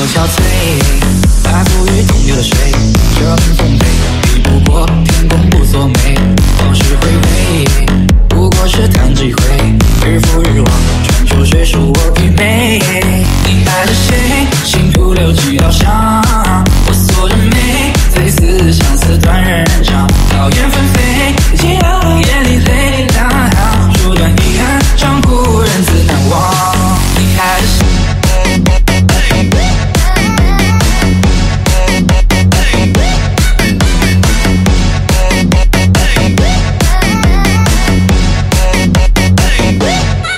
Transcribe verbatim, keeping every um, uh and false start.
憔悴，把浮于同流的水，这门奉陪，比不过天公不作美，往事回味，不过是弹指一挥，日复日往，传说谁属我愚昧？你爱着谁？心徒留几道伤。